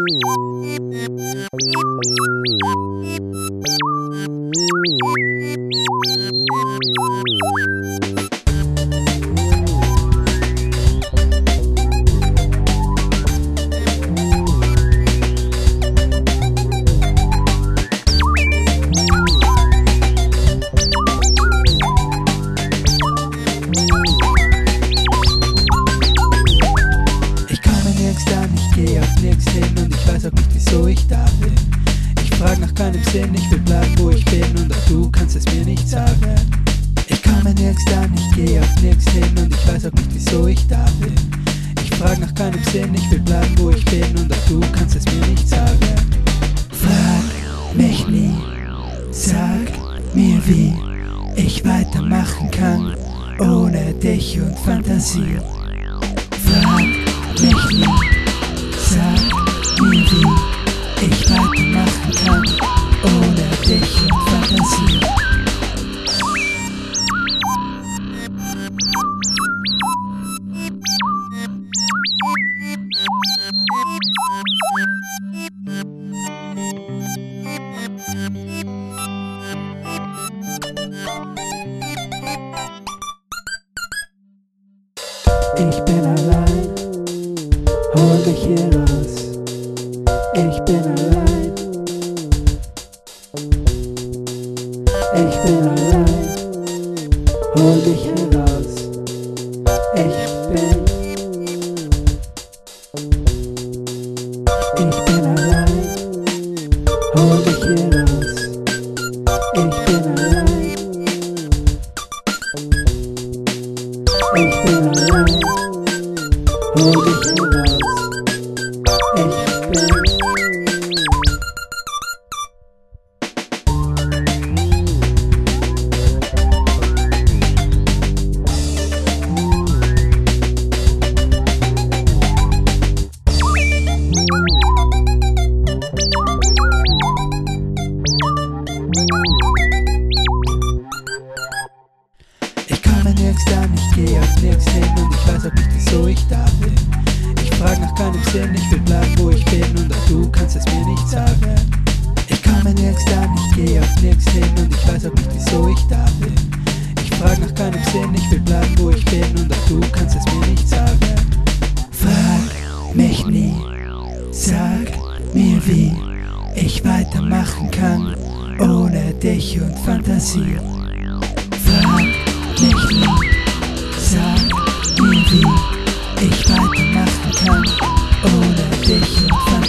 Geh auf nix hin und ich weiß auch nicht, wieso ich da bin. Ich frag nach keinem Sinn, ich will bleiben, wo ich bin und auch du kannst es mir nicht sagen. Ich komme nirgends an, ich geh auf nix hin und ich weiß auch nicht, wieso ich da bin. Ich frag nach keinem Sinn, ich will bleiben, wo ich bin und auch du kannst es mir nicht sagen. Frag mich nie, sag mir, wie ich weitermachen kann, ohne dich und Fantasie. Frag mich nie, sag mir, wie ich weitermachen kann, ohne dich und Fantasie. Ich bin allein, hol mich hier raus. Ich bin allein. Ich bin allein, hol mich hier raus. Ich bin allein, hol mich hier raus. Ich bin allein. Ich bin allein, hol mich hier raus. Ich bin nirgends an, ich geh auf nirgends hin und ich weiß auch nicht, wieso ich da bin. Ich frag nach keinem Sinn, ich will bleiben, wo ich bin und auch du kannst es mir nicht sagen. Ich komme nirgends an, ich geh auf nirgends hin und ich weiß auch nicht, wieso ich da bin. Ich frag nach keinem Sinn, ich will bleiben, wo ich bin und auch du kannst es mir nicht sagen. Frag mich nie, sag mir, wie ich weitermachen kann, ohne dich und Fantasie. Frag mich nie, sag mir, wie ich weitermachen kann, ohne dich und Fantasie.